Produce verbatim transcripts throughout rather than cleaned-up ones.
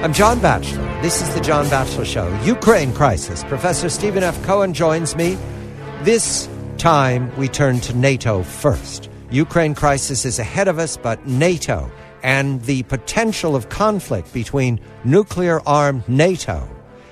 I'm John Batchelor. This is the John Batchelor Show. Ukraine crisis. Professor Stephen F. Cohen joins me. This time we turn to NATO first. Ukraine crisis is ahead of us, but NATO and the potential of conflict between nuclear-armed NATO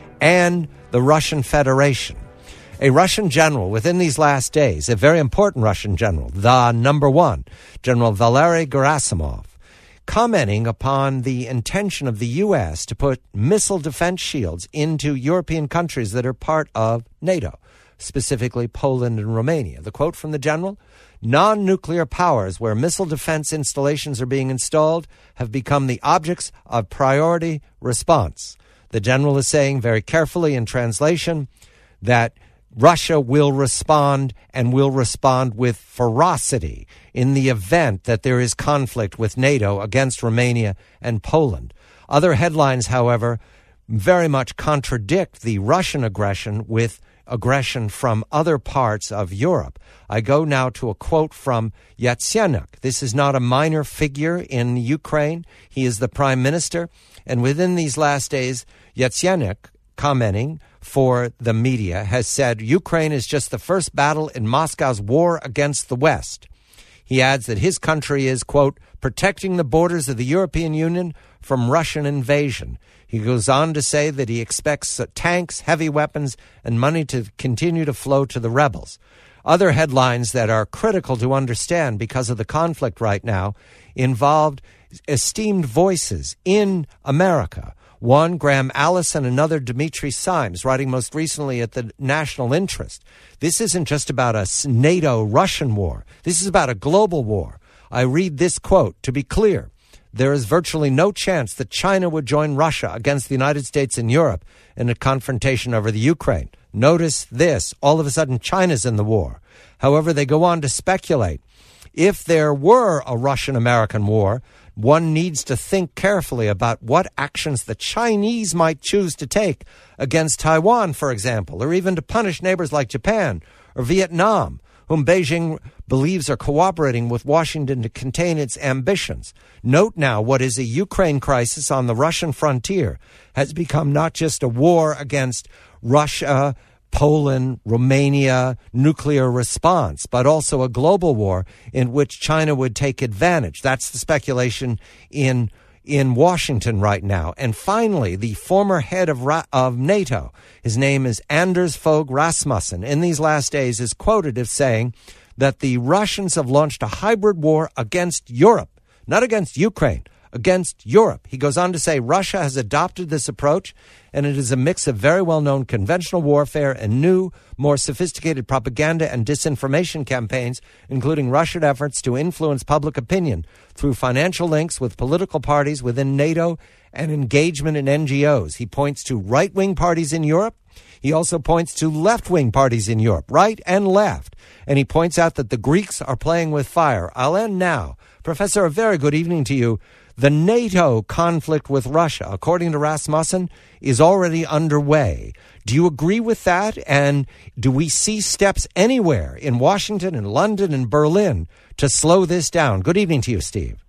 and the Russian Federation. A Russian general within these last days, a very important Russian general, the number one, General Valery Gerasimov, commenting upon the intention of the U S to put missile defense shields into European countries that are part of NATO, specifically Poland and Romania. The quote from the general: non-nuclear powers where missile defense installations are being installed have become the objects of priority response. The general is saying very carefully in translation that Russia will respond and will respond with ferocity in the event that there is conflict with NATO against Romania and Poland. Other headlines, however, very much contradict the Russian aggression with aggression from other parts of Europe. I go now to a quote from Yatsenyuk. This is not a minor figure in Ukraine. He is the prime minister. And within these last days, Yatsenyuk, commenting for the media, has said Ukraine is just the first battle in Moscow's war against the West. He adds that his country is, quote, protecting the borders of the European Union from Russian invasion. He goes on to say that he expects tanks, heavy weapons, and money to continue to flow to the rebels. Other headlines that are critical to understand because of the conflict right now involved esteemed voices in America. One, Graham Allison, another, Dimitri Simes, writing most recently at the National Interest. This isn't just about a NATO-Russian war. This is about a global war. I read this quote: to be clear, there is virtually no chance that China would join Russia against the United States and Europe in a confrontation over the Ukraine. Notice this: all of a sudden China's in the war. However, they go on to speculate, if there were a Russian-American war, one needs to think carefully about what actions the Chinese might choose to take against Taiwan, for example, or even to punish neighbors like Japan or Vietnam, whom Beijing believes are cooperating with Washington to contain its ambitions. Note now, what is a Ukraine crisis on the Russian frontier has become not just a war against Russia, Poland, Romania, nuclear response, but also a global war in which China would take advantage. That's the speculation in in Washington right now. And finally, the former head of Ra- of NATO, his name is Anders Fogh Rasmussen, in these last days is quoted as saying that the Russians have launched a hybrid war against Europe, not against Ukraine, against Europe. He goes on to say Russia has adopted this approach, and it is a mix of very well-known conventional warfare and new, more sophisticated propaganda and disinformation campaigns, including Russian efforts to influence public opinion through financial links with political parties within NATO and engagement in N G Os. He points to right-wing parties in Europe. He also points to left-wing parties in Europe, right and left. And he points out that the Greeks are playing with fire. I'll end now. Professor, a very good evening to you. The NATO conflict with Russia, according to Rasmussen, is already underway. Do you agree with that? And do we see steps anywhere in Washington and London and Berlin to slow this down? Good evening to you, Steve.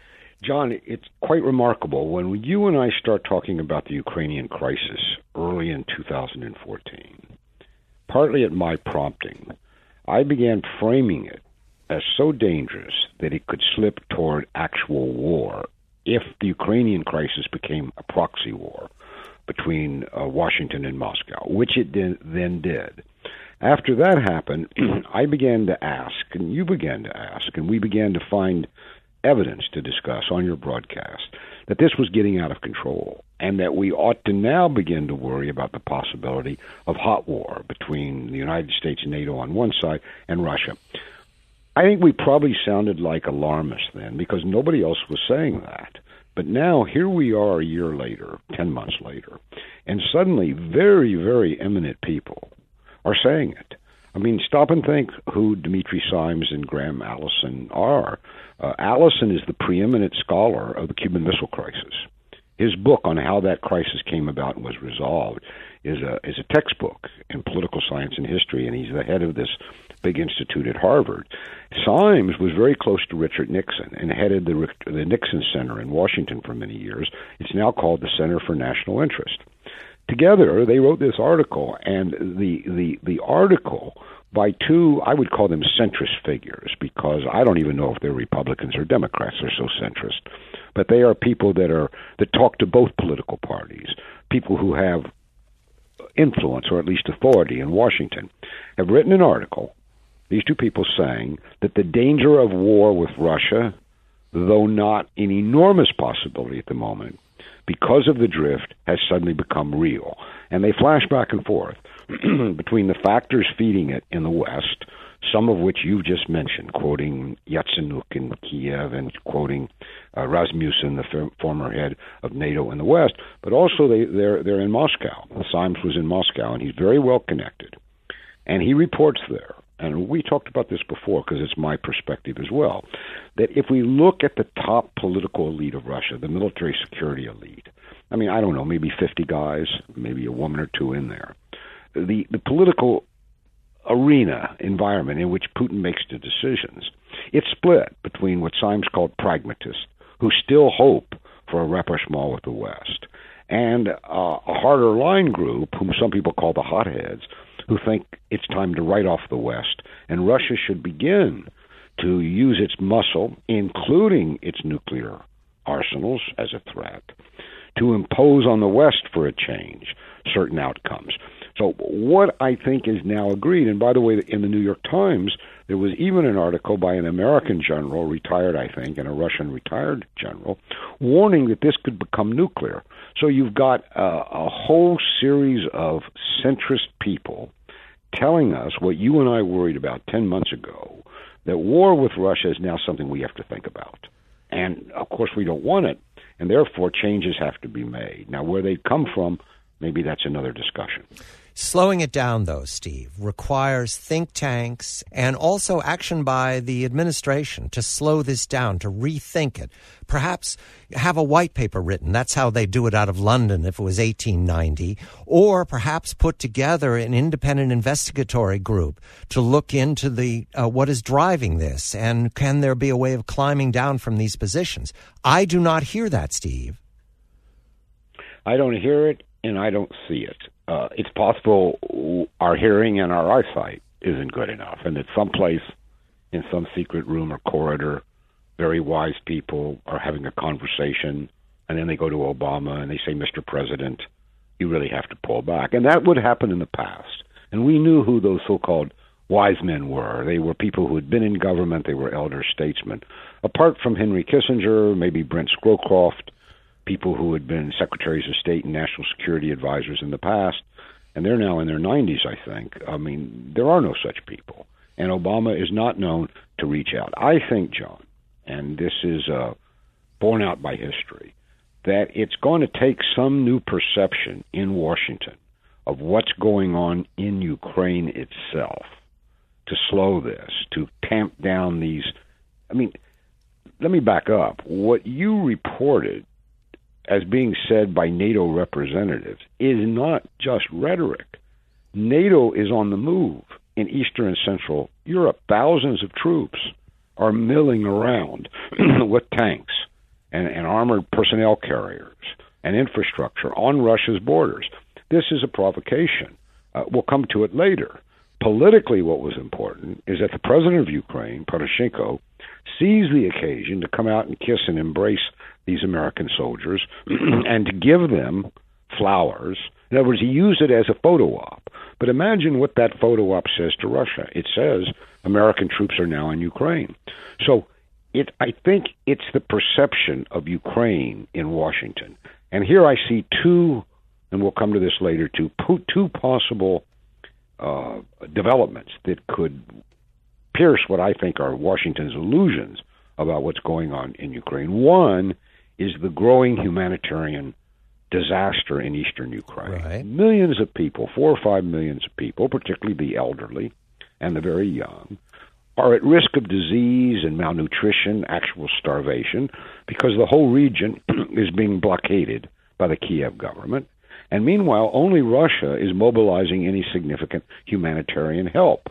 John, it's quite remarkable. When you and I start talking about the Ukrainian crisis early in two thousand fourteen, partly at my prompting, I began framing it as so dangerous that it could slip toward actual war if the Ukrainian crisis became a proxy war between uh, Washington and Moscow, which it did, then did. After that happened, I began to ask, and you began to ask, and we began to find evidence to discuss on your broadcast that this was getting out of control and that we ought to now begin to worry about the possibility of hot war between the United States and NATO on one side and Russia. I think we probably sounded like alarmists then because nobody else was saying that. But now here we are a year later, ten months later, and suddenly very, very eminent people are saying it. I mean, stop and think who Dimitri Simes and Graham Allison are. Uh, Allison is the preeminent scholar of the Cuban Missile Crisis. His book on how that crisis came about and was resolved is a is a textbook in political science and history, and he's the head of this big institute at Harvard. Symes was very close to Richard Nixon and headed the, the Nixon Center in Washington for many years. It's now called the Center for National Interest. Together, they wrote this article, and the, the, the article by two, I would call them centrist figures, because I don't even know if they're Republicans or Democrats. They're so centrist. But they are people that are that talk to both political parties, people who have influence or at least authority in Washington, have written an article, these two people saying that the danger of war with Russia, though not an enormous possibility at the moment, because of the drift, has suddenly become real. And they flash back and forth between the factors feeding it in the West, some of which you've just mentioned, quoting Yatsenuk in Kiev and quoting uh, Rasmussen, the f- former head of NATO in the West, but also they, they're, they're in Moscow. Symes was in Moscow, and he's very well connected. And he reports there, and we talked about this before because it's my perspective as well, that if we look at the top political elite of Russia, the military security elite, I mean, I don't know, maybe fifty guys, maybe a woman or two in there, the, the political arena environment in which Putin makes the decisions, it's split between what Symes called pragmatists, who still hope for a rapprochement with the West, and uh, a harder line group, whom some people call the hotheads, who think it's time to write off the West, and Russia should begin to use its muscle, including its nuclear arsenals as a threat, to impose on the West for a change certain outcomes. So what I think is now agreed, and by the way, in the New York Times, there was even an article by an American general, retired I think, and a Russian retired general, warning that this could become nuclear. So you've got a, a whole series of centrist people telling us what you and I worried about ten months ago, that war with Russia is now something we have to think about. And, of course, we don't want it, and therefore changes have to be made. Now, where they come from, maybe that's another discussion. Slowing it down, though, Steve, requires think tanks and also action by the administration to slow this down, to rethink it. Perhaps have a white paper written. That's how they do it out of London if it was eighteen ninety. Or perhaps put together an independent investigatory group to look into the uh, what is driving this, and can there be a way of climbing down from these positions? I do not hear that, Steve. I don't hear it, and I don't see it. Uh, it's possible our hearing and our eyesight isn't good enough, and that someplace in some secret room or corridor, very wise people are having a conversation, and then they go to Obama and they say, Mister President, you really have to pull back. And that would happen in the past. And we knew who those so-called wise men were. They were people who had been in government. They were elder statesmen. Apart from Henry Kissinger, maybe Brent Scowcroft, people who had been secretaries of state and national security advisors in the past, and they're now in their nineties, I think. I mean, there are no such people. And Obama is not known to reach out. I think, John, and this is uh, borne out by history, that it's going to take some new perception in Washington of what's going on in Ukraine itself to slow this, to tamp down these. I mean, let me back up. What you reported as being said by NATO representatives is not just rhetoric. NATO is on the move in Eastern and Central Europe. Thousands of troops are milling around with tanks and, and armored personnel carriers and infrastructure on Russia's borders. This is a provocation. Uh, we'll come to it later. Politically, what was important is that the president of Ukraine, Poroshenko, seized the occasion to come out and kiss and embrace these American soldiers and to give them flowers. In other words, he used it as a photo op. But imagine what that photo op says to Russia. It says American troops are now in Ukraine. So it, I think it's the perception of Ukraine in Washington. And here I see two, and we'll come to this later, two, two possible uh, developments that could pierce what I think are Washington's illusions about what's going on in Ukraine. One is the growing humanitarian disaster in eastern Ukraine. Right. Millions of people, four or five millions of people, particularly the elderly and the very young, are at risk of disease and malnutrition, actual starvation, because the whole region is being blockaded by the Kiev government. And meanwhile, only Russia is mobilizing any significant humanitarian help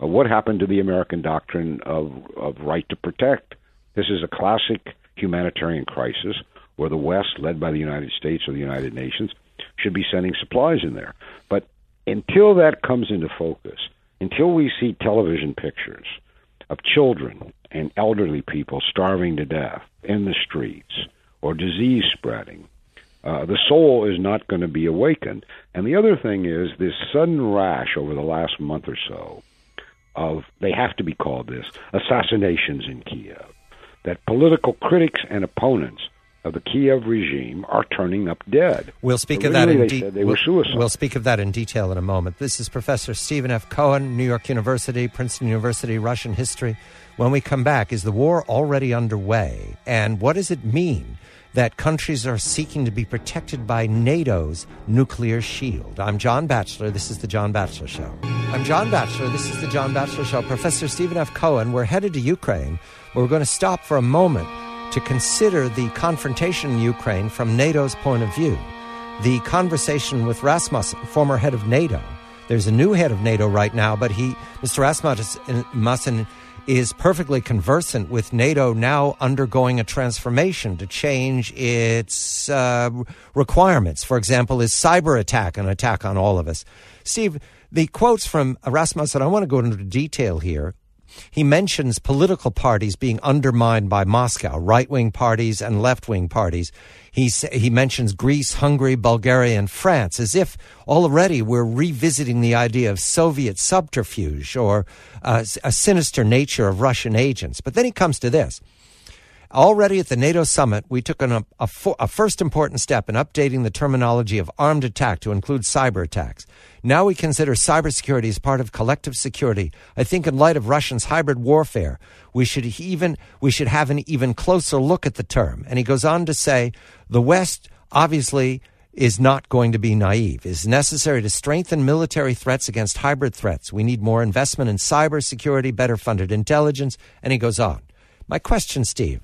Uh, what happened to the American doctrine of, of right to protect? This is a classic humanitarian crisis where the West, led by the United States or the United Nations, should be sending supplies in there. But until that comes into focus, until we see television pictures of children and elderly people starving to death in the streets or disease spreading, uh, the soul is not going to be awakened. And the other thing is this sudden rash over the last month or so of, they have to be called this, assassinations in Kiev, that political critics and opponents of the Kiev regime are turning up dead. We'll speak Originally, of that in they de- said they we'll, were suicide. We'll speak of that in detail in a moment. This is Professor Stephen F. Cohen, New York University, Princeton University, Russian history. When we come back, is the war already underway? And what does it mean that countries are seeking to be protected by NATO's nuclear shield? I'm John Batchelor. This is The John Batchelor Show. I'm John Batchelor. This is The John Batchelor Show. Professor Stephen F. Cohen, we're headed to Ukraine. We're going to stop for a moment to consider the confrontation in Ukraine from NATO's point of view. The conversation with Rasmussen, former head of NATO. There's a new head of NATO right now, but he, Mister Rasmussen, is perfectly conversant with NATO now undergoing a transformation to change its uh, requirements. For example, is cyber attack an attack on all of us? Steve, the quotes from Rasmussen, I want to go into detail here. He mentions political parties being undermined by Moscow, right-wing parties and left-wing parties. He he mentions Greece, Hungary, Bulgaria, and France, as if already we're revisiting the idea of Soviet subterfuge or uh, a sinister nature of Russian agents. But then he comes to this. Already at the NATO summit, we took an, a, a, a first important step in updating the terminology of armed attack to include cyber attacks. Now we consider cybersecurity as part of collective security. I think in light of Russia's hybrid warfare, we should even we should have an even closer look at the term. And he goes on to say, the West obviously is not going to be naive. It is necessary to strengthen military threats against hybrid threats. We need more investment in cybersecurity, better funded intelligence, and he goes on. My question, Steve,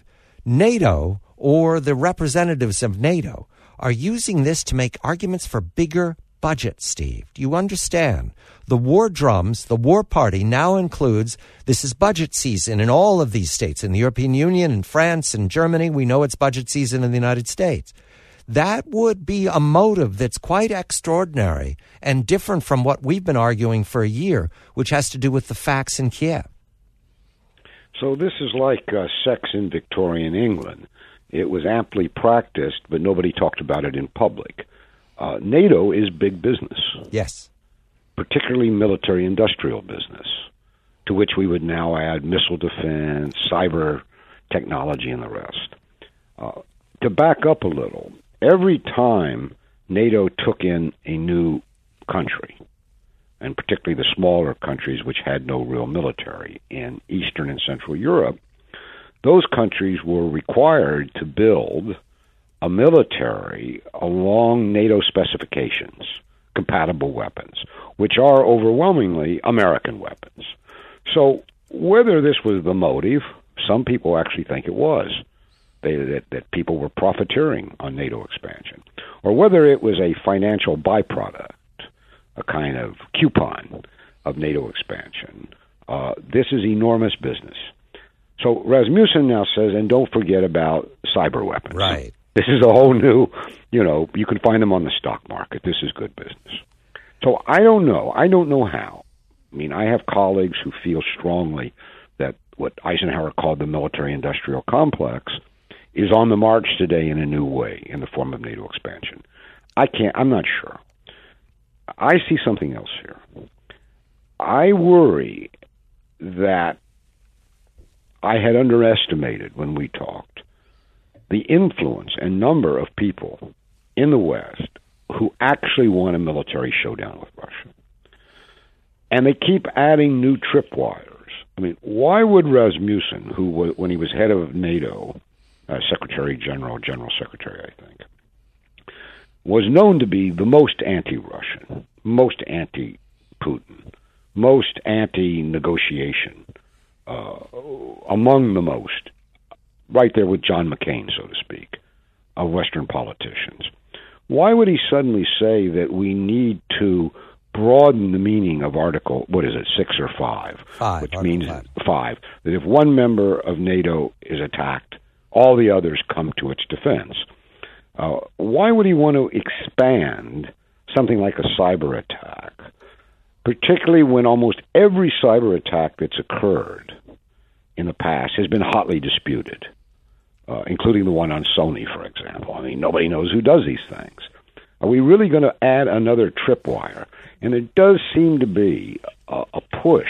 NATO or the representatives of NATO are using this to make arguments for bigger budget, Steve. Do you understand? The war drums, the war party now includes, this is budget season in all of these states, in the European Union, in France, in Germany. We know it's budget season in the United States. That would be a motive that's quite extraordinary and different from what we've been arguing for a year, which has to do with the facts in Kiev. So this is like uh, sex in Victorian England. It was amply practiced, but nobody talked about it in public. Uh, NATO is big business. Yes. Particularly military-industrial business, to which we would now add missile defense, cyber technology, and the rest. Uh, to back up a little, every time NATO took in a new country, and particularly the smaller countries which had no real military in Eastern and Central Europe, those countries were required to build a military along NATO specifications, compatible weapons, which are overwhelmingly American weapons. So whether this was the motive, some people actually think it was, they, that, that people were profiteering on NATO expansion, or whether it was a financial byproduct, a kind of coupon of NATO expansion, uh, this is enormous business. So Rasmussen now says, and don't forget about cyber weapons. Right. This is a whole new, you know, you can find them on the stock market. This is good business. So I don't know. I don't know how. I mean, I have colleagues who feel strongly that what Eisenhower called the military-industrial complex is on the march today in a new way in the form of NATO expansion. I can't, I'm not sure. I see something else here. I worry that I had underestimated when we talked the influence and number of people in the West who actually want a military showdown with Russia. And they keep adding new tripwires. I mean, why would Rasmussen, who was, when he was head of NATO, uh, Secretary General, General Secretary, I think, was known to be the most anti-Russian, most anti-Putin, most anti-negotiation, uh, among the most, right there with John McCain, so to speak, of Western politicians. Why would he suddenly say that we need to broaden the meaning of Article, what is it, six or five? Five. Which Article means five. five, that if one member of NATO is attacked, all the others come to its defense. Uh, why would he want to expand something like a cyber attack, particularly when almost every cyber attack that's occurred in the past has been hotly disputed, uh, including the one on Sony, for example? I mean, nobody knows who does these things. Are we really going to add another tripwire? And there does seem to be a, a push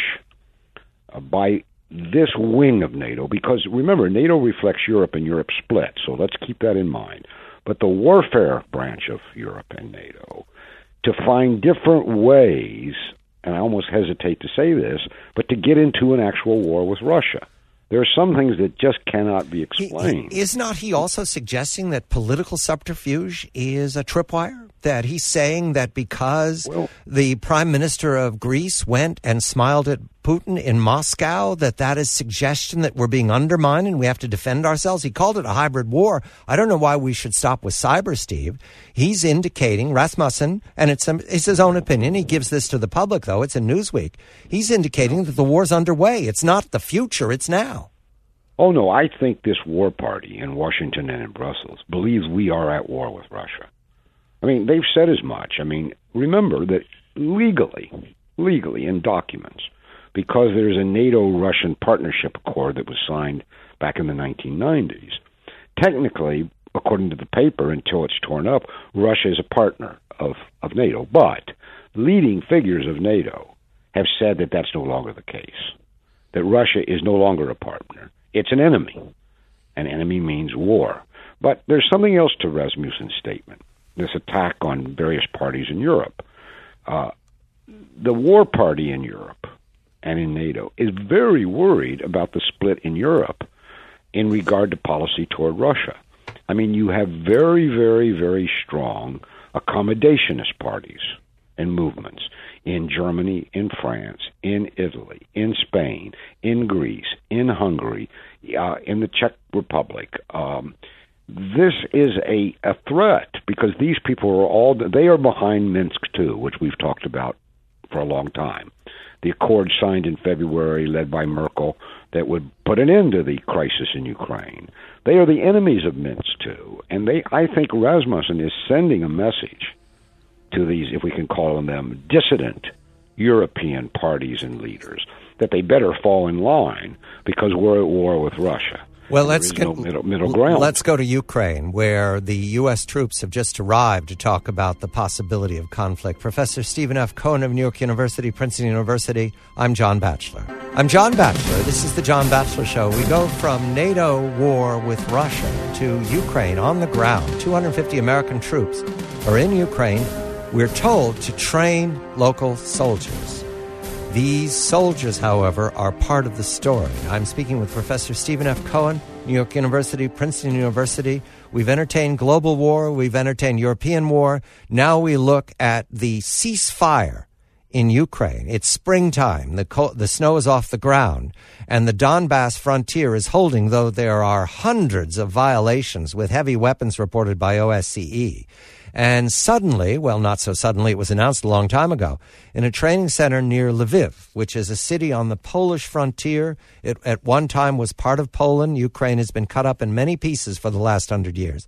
uh, by this wing of NATO, because remember, NATO reflects Europe and Europe split, so let's keep that in mind. But the warfare branch of Europe and NATO, to find different ways, and I almost hesitate to say this, but to get into an actual war with Russia. There are some things that just cannot be explained. Is not he also suggesting that political subterfuge is a tripwire? That he's saying that because well, the prime minister of Greece went and smiled at Putin in Moscow, that that is suggestion that we're being undermined and we have to defend ourselves? He called it a hybrid war. I don't know why we should stop with cyber, Steve. He's indicating, Rasmussen, and it's, it's his own opinion. He gives this to the public, though. It's in Newsweek. He's indicating that the war's underway. It's not the future. It's now. Oh, no, I think this war party in Washington and in Brussels believes we are at war with Russia. I mean, they've said as much. I mean, remember that legally, legally in documents, because there's a NATO-Russian partnership accord that was signed back in the nineteen nineties, technically, according to the paper, until it's torn up, Russia is a partner of, of NATO. But leading figures of NATO have said that that's no longer the case, that Russia is no longer a partner. It's an enemy. An enemy means war. But there's something else to Rasmussen's statement, this attack on various parties in Europe. Uh, the war party in Europe and in NATO is very worried about the split in Europe in regard to policy toward Russia. I mean, you have very, very, very strong accommodationist parties and movements in Germany, in France, in Italy, in Spain, in Greece, in Hungary, uh, in the Czech Republic. Um, this is a, a threat because these people are all, they are behind Minsk too, which we've talked about for a long time. The accord signed in February, led by Merkel, that would put an end to the crisis in Ukraine. They are the enemies of Minsk too, and they, I think Rasmussen is sending a message to these, if we can call them, dissident European parties and leaders, that they better fall in line because we're at war with Russia. Well, let's no get, middle, middle ground. Let's go to Ukraine, where the U S troops have just arrived to talk about the possibility of conflict. Professor Stephen F. Cohen of New York University, Princeton University. I'm John Batchelor. I'm John Batchelor. This is the John Batchelor Show. We go from NATO war with Russia to Ukraine on the ground. two hundred fifty American troops are in Ukraine. We're told to train local soldiers. These soldiers, however, are part of the story. I'm speaking with Professor Stephen F. Cohen, New York University, Princeton University. We've entertained global war. We've entertained European war. Now we look at the ceasefire in Ukraine. It's springtime. The, co- the snow is off the ground. And the Donbass frontier is holding, though there are hundreds of violations with heavy weapons reported by O S C E. And suddenly, well, not so suddenly, it was announced a long time ago, in a training center near Lviv, which is a city on the Polish frontier. It at one time was part of Poland. Ukraine has been cut up in many pieces for the last hundred years.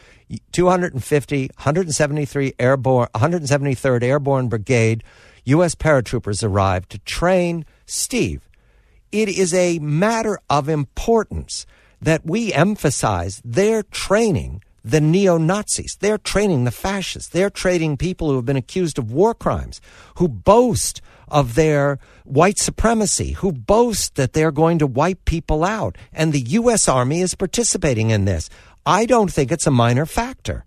two hundred fifty, one hundred seventy-three airborne, one hundred seventy-third Airborne Brigade U S paratroopers arrived to train. Steve, it is a matter of importance that we emphasize their training the neo-Nazis. They're training the fascists. They're training people who have been accused of war crimes, who boast of their white supremacy, who boast that they're going to wipe people out. And the U S Army is participating in this. I don't think it's a minor factor.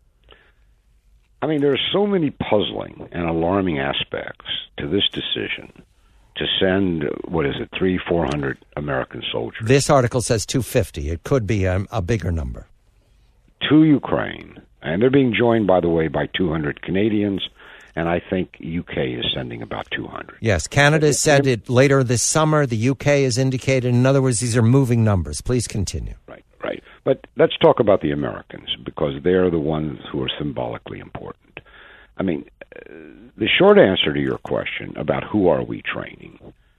I mean, there are so many puzzling and alarming aspects to this decision to send, what is it, three, four hundred American soldiers. This article says two hundred fifty. It could be a, a bigger number. To Ukraine, and they're being joined, by the way, by two hundred Canadians, and I think U K is sending about two hundred. Yes, Canada said it later this summer. The U K has indicated. In other words, these are moving numbers. Please continue. Right, right. But let's talk about the Americans, because they're the ones who are symbolically important. I mean, the short answer to your question about who are we training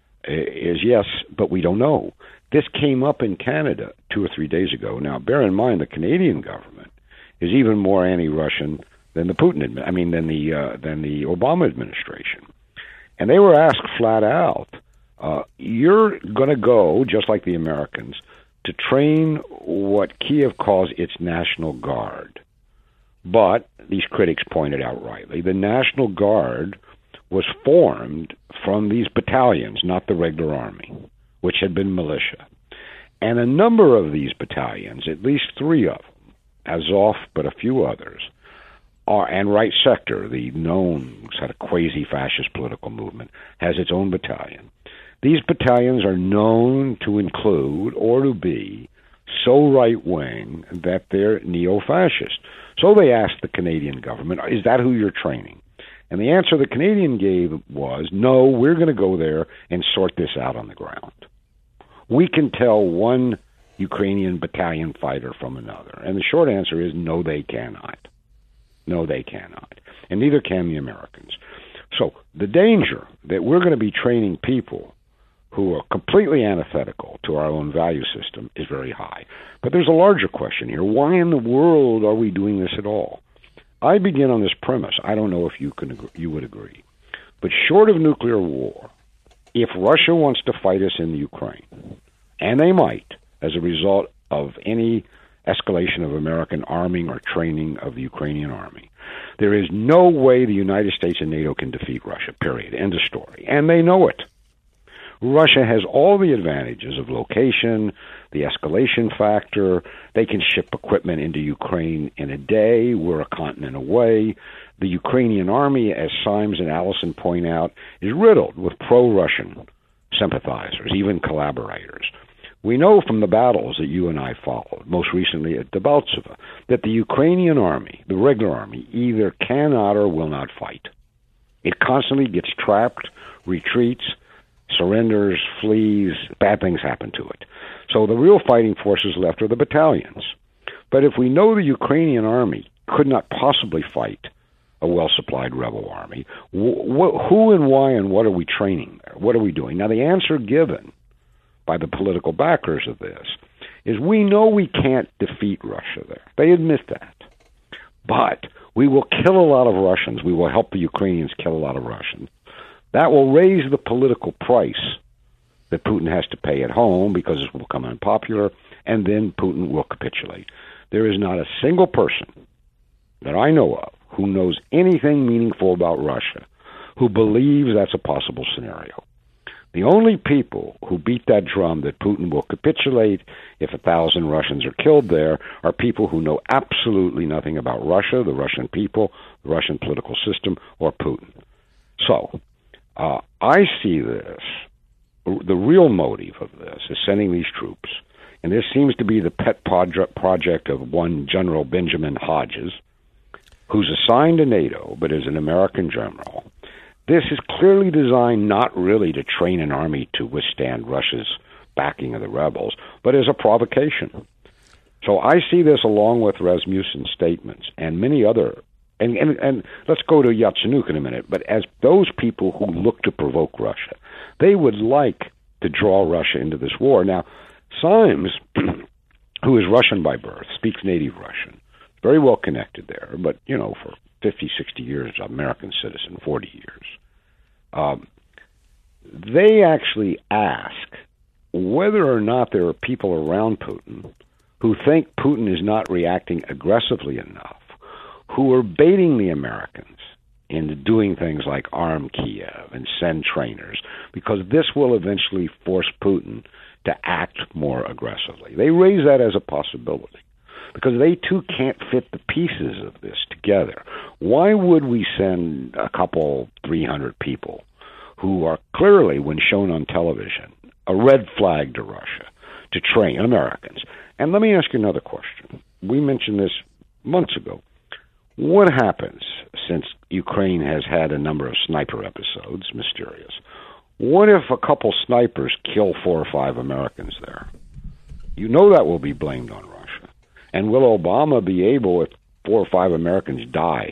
is yes, but we don't know. This came up in Canada two or three days ago. Now, bear in mind the Canadian government is even more anti-Russian than the Putin, admi- I mean, than the uh, than the Obama administration, and they were asked flat out, uh, "You're going to go just like the Americans to train what Kiev calls its National Guard." But these critics pointed out rightly, the National Guard was formed from these battalions, not the regular army, which had been militia. And a number of these battalions, at least three of them, Azov, but a few others, are, and Right Sector, the known sort of quasi-fascist political movement, has its own battalion. These battalions are known to include or to be so right-wing that they're neo-fascist. So they asked the Canadian government, is that who you're training? And the answer the Canadian gave was, no, we're going to go there and sort this out on the ground. We can tell one Ukrainian battalion fighter from another. And the short answer is, no, they cannot. No, they cannot. And neither can the Americans. So the danger that we're going to be training people who are completely antithetical to our own value system is very high. But there's a larger question here. Why in the world are we doing this at all? I begin on this premise. I don't know if you can agree, you would agree. But short of nuclear war, if Russia wants to fight us in the Ukraine, and they might, as a result of any escalation of American arming or training of the Ukrainian army, there is no way the United States and NATO can defeat Russia, period. End of story. And they know it. Russia has all the advantages of location, the escalation factor. They can ship equipment into Ukraine in a day. We're a continent away. The Ukrainian army, as Symes and Allison point out, is riddled with pro-Russian sympathizers, even collaborators. We know from the battles that you and I followed, most recently at Debaltseve, that the Ukrainian army, the regular army, either cannot or will not fight. It constantly gets trapped, retreats, surrenders, flees, bad things happen to it. So the real fighting forces left are the battalions. But if we know the Ukrainian army could not possibly fight a well-supplied rebel army, wh- wh- who and why and what are we training there? What are we doing? Now, the answer given by the political backers of this is we know we can't defeat Russia there. They admit that. But we will kill a lot of Russians. We will help the Ukrainians kill a lot of Russians. That will raise the political price that Putin has to pay at home because it will become unpopular, and then Putin will capitulate. There is not a single person that I know of who knows anything meaningful about Russia who believes that's a possible scenario. The only people who beat that drum that Putin will capitulate if a thousand Russians are killed there are people who know absolutely nothing about Russia, the Russian people, the Russian political system, or Putin. So, uh, I see this, the real motive of this is sending these troops, and this seems to be the pet project of one General Benjamin Hodges, who's assigned to NATO but is an American general. This is clearly designed not really to train an army to withstand Russia's backing of the rebels, but as a provocation. So I see this along with Rasmussen's statements and many other, and, and, and let's go to Yatsenyuk in a minute, but as those people who look to provoke Russia, they would like to draw Russia into this war. Now, Symes, who is Russian by birth, speaks native Russian, very well connected there, but, you know, for fifty, sixty years, American citizen, forty years. Um, they actually ask whether or not there are people around Putin who think Putin is not reacting aggressively enough, who are baiting the Americans into doing things like arm Kiev and send trainers, because this will eventually force Putin to act more aggressively. They raise that as a possibility, because they too can't fit the pieces of this together. Why would we send a couple, three hundred people who are clearly, when shown on television, a red flag to Russia, to train Americans? And let me ask you another question. We mentioned this months ago. What happens since Ukraine has had a number of sniper episodes, mysterious? What if a couple snipers kill four or five Americans there? You know that will be blamed on Russia. And will Obama be able, if four or five Americans die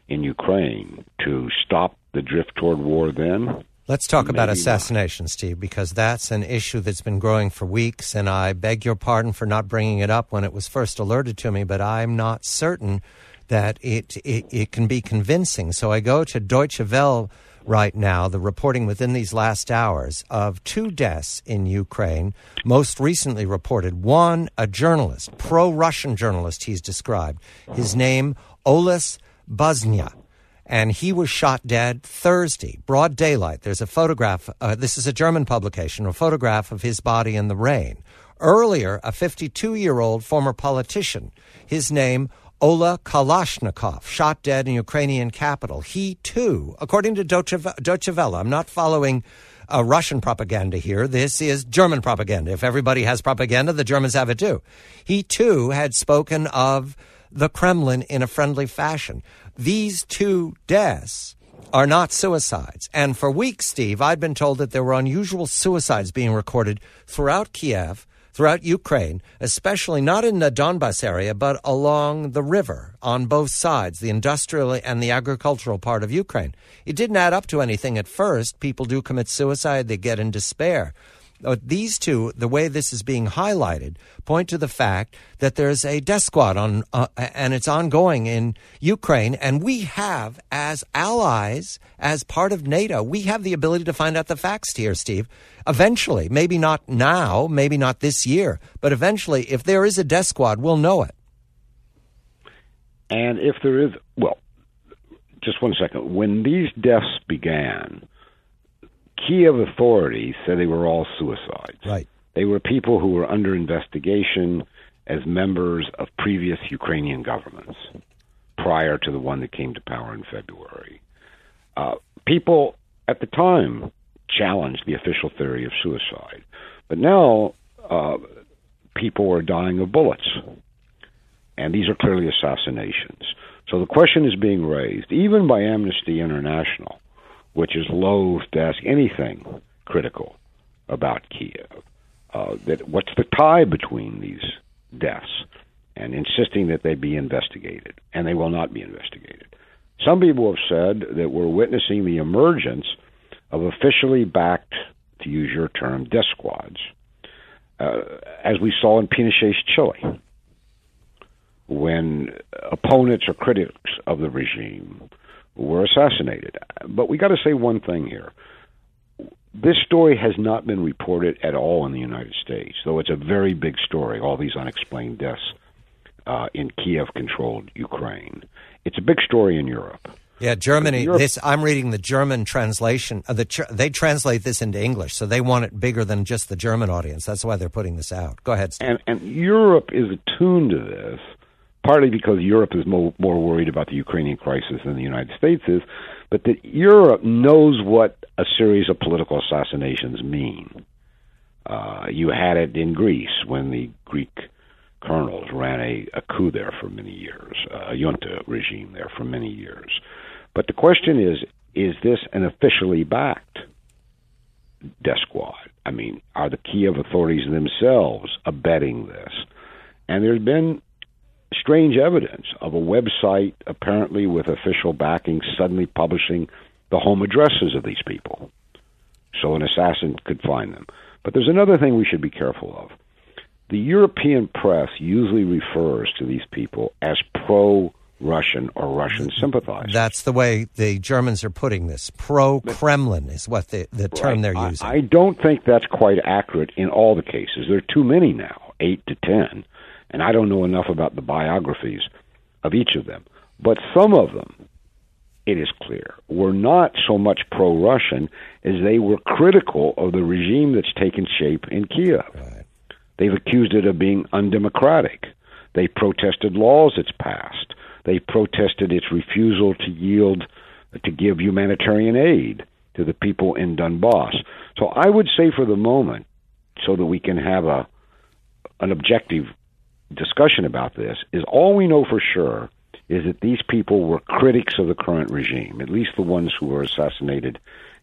in Ukraine to stop the drift toward war then? Let's talk Maybe about not. assassination, Steve, because that's an issue that's been growing for weeks, and I beg your pardon for not bringing it up when it was first alerted to me, but I'm not certain that it, it, it can be convincing. So I go to Deutsche Welle right now, the reporting within these last hours of two deaths in Ukraine, most recently reported. One, a journalist, pro-Russian journalist he's described. His name, Oles Buznia. And he was shot dead Thursday, broad daylight. There's a photograph. Uh, this is a German publication, a photograph of his body in the rain. Earlier, a fifty-two-year-old former politician, his name, Ola Kalashnikov, shot dead in Ukrainian capital. He, too, according to Deutsche, Deutsche Welle, I'm not following uh, Russian propaganda here. This is German propaganda. If everybody has propaganda, the Germans have it, too. He, too, had spoken of the Kremlin in a friendly fashion. These two deaths are not suicides. And for weeks, Steve, I'd been told that there were unusual suicides being recorded throughout Kiev, throughout Ukraine, especially not in the Donbas area, but along the river on both sides, the industrial and the agricultural part of Ukraine. It didn't add up to anything at first. People do commit suicide. They get in despair. These two, the way this is being highlighted, point to the fact that there's a death squad on, uh, and it's ongoing in Ukraine. And we have, as allies, as part of NATO, we have the ability to find out the facts here, Steve. Eventually, maybe not now, maybe not this year, but eventually, if there is a death squad, we'll know it. And if there is, well, just one second. When these deaths began, Kiev authorities said they were all suicides. Right. They were people who were under investigation as members of previous Ukrainian governments prior to the one that came to power in February. Uh, people at the time challenged the official theory of suicide. But now uh, people are dying of bullets. And these are clearly assassinations. So the question is being raised, even by Amnesty International, which is loath to ask anything critical about Kiev. Uh, that what's the tie between these deaths, and insisting that they be investigated, and they will not be investigated. Some people have said that we're witnessing the emergence of officially backed, to use your term, death squads, uh, as we saw in Pinochet's Chile, when opponents or critics of the regime were assassinated. But we got to say one thing here. This story has not been reported at all in the United States, though it's a very big story, all these unexplained deaths uh, in Kiev-controlled Ukraine. It's a big story in Europe. Yeah, Germany. Europe, this I'm reading the German translation. Uh, the they translate this into English, so they want it bigger than just the German audience. That's why they're putting this out. Go ahead, Steve. And, and Europe is attuned to this, partly because Europe is more, more worried about the Ukrainian crisis than the United States is, but that Europe knows what a series of political assassinations mean. Uh, you had it in Greece when the Greek colonels ran a, a coup there for many years, a junta regime there for many years. But the question is, is this an officially backed death squad? I mean, are the Kiev authorities themselves abetting this? And there's been strange evidence of a website apparently with official backing suddenly publishing the home addresses of these people so an assassin could find them. But there's another thing we should be careful of. The European press usually refers to these people as pro-Russian or Russian sympathizers. That's the way the Germans are putting this. Pro-Kremlin is what the, the term right. they're using. I, I don't think that's quite accurate in all the cases. There are too many now, eight to ten. And I don't know enough about the biographies of each of them. But some of them, it is clear, were not so much pro-Russian as they were critical of the regime that's taken shape in Kiev. Right. They've accused it of being undemocratic. They protested laws it's passed. They protested its refusal to yield, to give humanitarian aid to the people in Donbass. So I would say for the moment, so that we can have a an objective discussion about this, is all we know for sure is that these people were critics of the current regime, at least the ones who were assassinated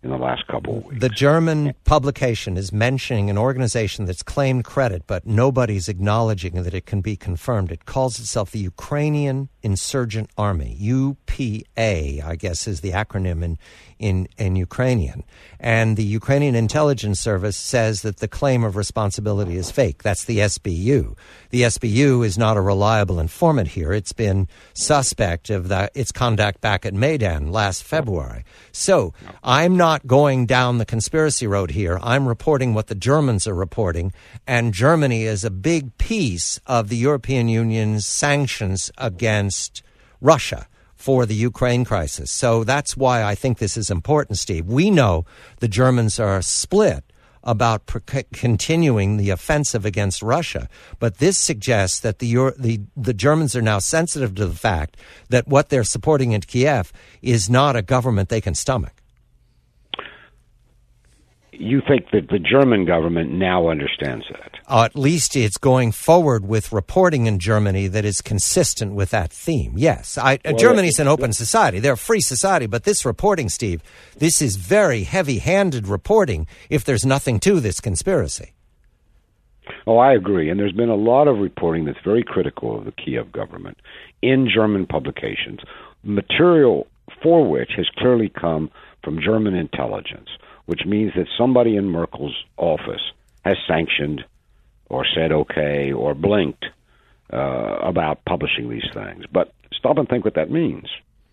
in the last couple of weeks. The German publication is mentioning an organization that's claimed credit, but nobody's acknowledging that it can be confirmed. It calls itself the Ukrainian Insurgent Army. U P A, I guess, is the acronym in, in, in Ukrainian. And the Ukrainian Intelligence Service says that the claim of responsibility is fake. That's the S B U. The S B U is not a reliable informant here. It's been suspect of the, its conduct back at Maidan last February. So I'm not going down the conspiracy road here. I'm reporting what the Germans are reporting, and Germany is a big piece of the European Union's sanctions against Russia for the Ukraine crisis. So that's why I think this is important, Steve. We know the Germans are split about per- continuing the offensive against Russia, but this suggests that the, Euro- the the Germans are now sensitive to the fact that what they're supporting in Kiev is not a government they can stomach. You think that the German government now understands that? Uh, at least it's going forward with reporting in Germany that is consistent with that theme. Yes, I, well, Germany's an open society. They're a free society. But this reporting, Steve, this is very heavy-handed reporting if there's nothing to this conspiracy. Oh, I agree. And there's been a lot of reporting that's very critical of the Kiev government in German publications, material for which has clearly come from German intelligence, which means that somebody in Merkel's office has sanctioned or said okay or blinked uh, about publishing these things. But stop and think what that means.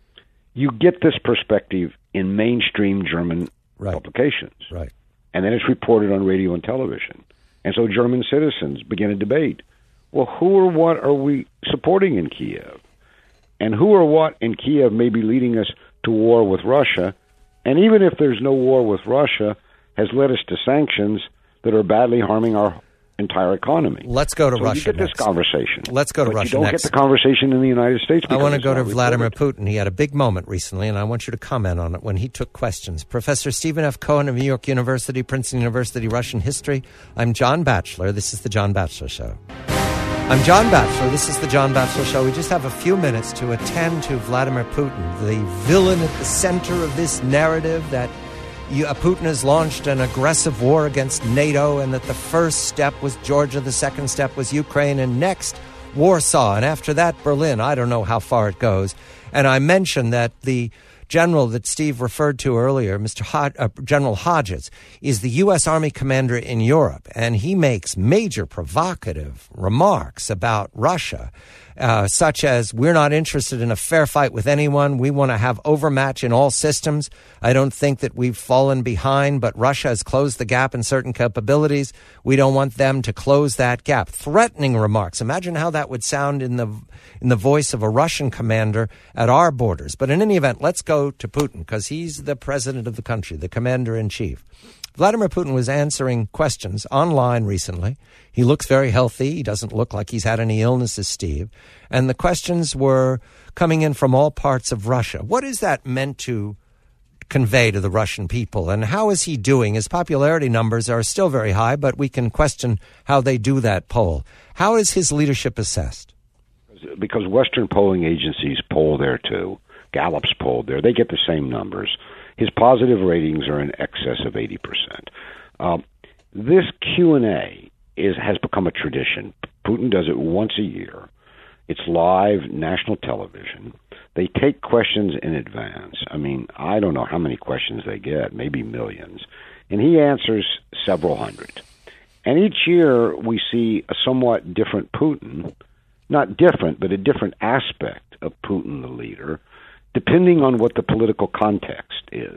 You get this perspective in mainstream German right. publications. Right. And then it's reported on radio and television. And so German citizens begin a debate. Well, who or what are we supporting in Kiev? And who or what in Kiev may be leading us to war with Russia? And even if there's no war with Russia, has led us to sanctions that are badly harming our entire economy. Let's go to so Russia you get next. this conversation. Let's go to but Russia you don't next. get the conversation in the United States. I want to go to Vladimir reported. Putin. He had a big moment recently, and I want you to comment on it when he took questions. Professor Stephen F. Cohen of New York University, Princeton University, Russian History. I'm John Batchelor. This is The John Batchelor Show. I'm John Batchelor. This is The John Batchelor Show. We just have a few minutes to attend to Vladimir Putin, the villain at the center of this narrative that You, uh, Putin has launched an aggressive war against NATO, and that the first step was Georgia, the second step was Ukraine, and next Warsaw, and after that Berlin. I don't know how far it goes. And I mentioned that the general that Steve referred to earlier, Mister Hod- uh, General Hodges, is the U S. Army commander in Europe, and he makes major provocative remarks about Russia. Uh, such as, we're not interested in a fair fight with anyone. We want to have overmatch in all systems. I don't think that we've fallen behind, but Russia has closed the gap in certain capabilities. We don't want them to close that gap. Threatening remarks. Imagine how that would sound in the in the voice of a Russian commander at our borders. But in any event, let's go to Putin, because he's the president of the country, the commander-in-chief. Vladimir Putin was answering questions online recently. He looks very healthy. He doesn't look like he's had any illnesses, Steve. And the questions were coming in from all parts of Russia. What is that meant to convey to the Russian people? And how is he doing? His popularity numbers are still very high, but we can question how they do that poll. How is his leadership assessed? Because Western polling agencies poll there, too. Gallup's polled there. They get the same numbers. His positive ratings are in excess of eighty percent. Um, this Q and A is has become a tradition. Putin does it once a year. It's live national television. They take questions in advance. I mean, I don't know how many questions they get, maybe millions. And he answers several hundred. And each year we see a somewhat different Putin, not different, but a different aspect of Putin, the leader, depending on what the political context is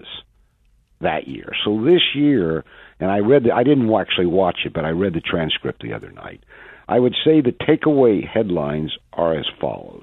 that year. So this year, and I read the, I didn't actually watch it, but I read the transcript the other night. I would say the takeaway headlines are as follows.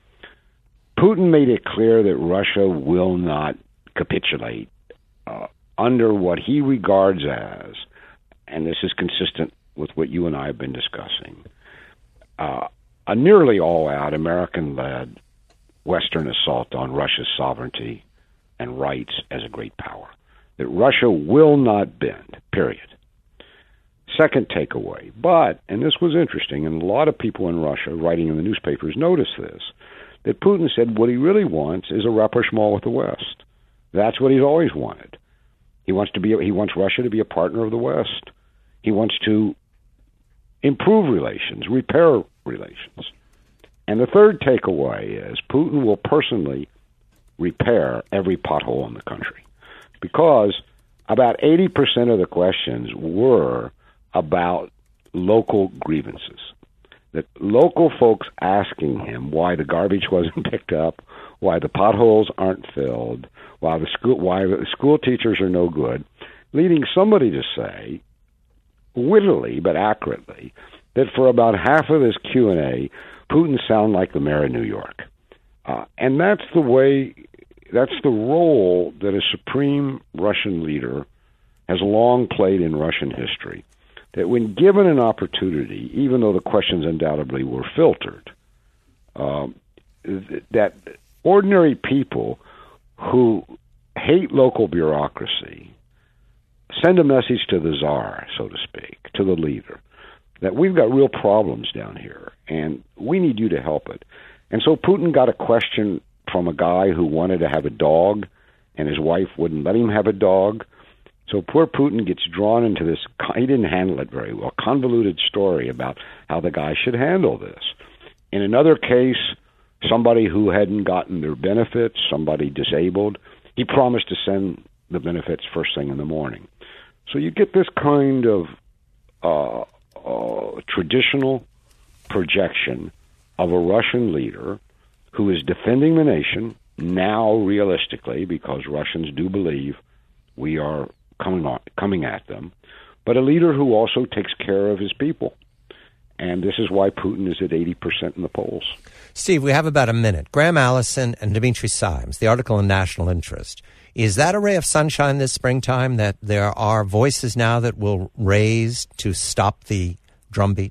Putin made it clear that Russia will not capitulate uh, under what he regards as, and this is consistent with what you and I have been discussing, uh, a nearly all-out American-led Western assault on Russia's sovereignty and rights as a great power. That Russia will not bend, period. Second takeaway, but, and this was interesting, and a lot of people in Russia writing in the newspapers noticed this, that Putin said what he really wants is a rapprochement with the West. That's what he's always wanted. He wants to be. He wants Russia to be a partner of the West. He wants to improve relations, repair relations. And the third takeaway is Putin will personally repair every pothole in the country, because about eighty percent of the questions were about local grievances. That local folks asking him why the garbage wasn't picked up, why the potholes aren't filled, why the school why the school teachers are no good, leading somebody to say, wittily but accurately, that for about half of this Q and A, Putin sounded like the mayor of New York. Uh, and that's the way, that's the role that a supreme Russian leader has long played in Russian history. That when given an opportunity, even though the questions undoubtedly were filtered, um, that ordinary people who hate local bureaucracy send a message to the czar, so to speak, to the leader, that we've got real problems down here, and we need you to help it. And so Putin got a question from a guy who wanted to have a dog, and his wife wouldn't let him have a dog. So poor Putin gets drawn into this, he didn't handle it very well, convoluted story about how the guy should handle this. In another case, somebody who hadn't gotten their benefits, somebody disabled, he promised to send the benefits first thing in the morning. So you get this kind of uh, uh, traditional projection of a Russian leader who is defending the nation, now realistically, because Russians do believe we are coming on, coming at them, but a leader who also takes care of his people. And this is why Putin is at eighty percent in the polls. Steve, we have about a minute. Graham Allison and Dimitri Simes, the article in National Interest. Is that a ray of sunshine this springtime, that there are voices now that will raise to stop the drumbeat?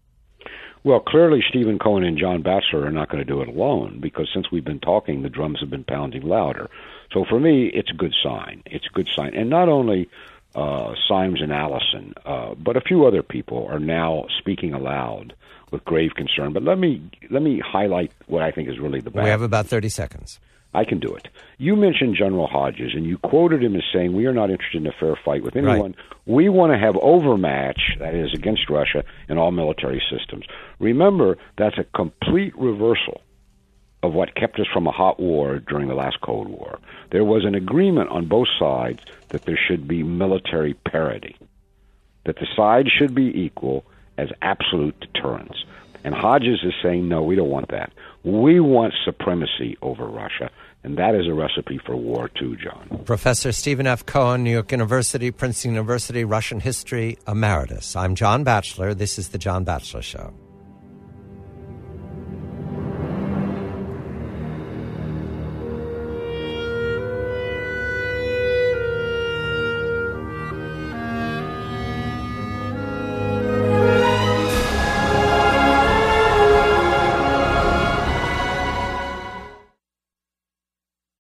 Well, clearly Stephen Cohen and John Batchelor are not going to do it alone, because since we've been talking, the drums have been pounding louder. So for me, it's a good sign. It's a good sign. And not only uh, Simes and Allison, uh, but a few other people are now speaking aloud with grave concern. But let me let me highlight what I think is really the bad. We have about thirty seconds. I can do it. You mentioned General Hodges, and you quoted him as saying, we are not interested in a fair fight with anyone. Right. We want to have overmatch, that is, against Russia in all military systems. Remember, that's a complete reversal of what kept us from a hot war during the last Cold War. There was an agreement on both sides that there should be military parity, that the sides should be equal as absolute deterrence. And Hodges is saying, no, we don't want that. We want supremacy over Russia, and that is a recipe for war too, John. Professor Stephen F. Cohen, New York University, Princeton University, Russian History Emeritus. I'm John Batchelor. This is The John Batchelor Show.